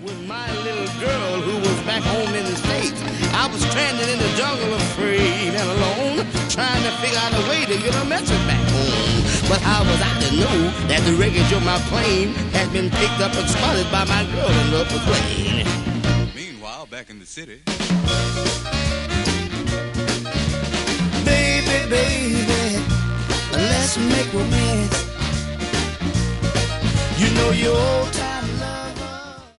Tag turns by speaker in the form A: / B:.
A: with my little girl who was back home in the States. I was stranded in the jungle, afraid and alone, trying to figure out a way to get a message back home. But how was I to know that the wreckage of my plane had been picked up and spotted by my girl in Love Lane?
B: Meanwhile, back in the city.
A: Baby, baby, let's make romance. You know you're old time.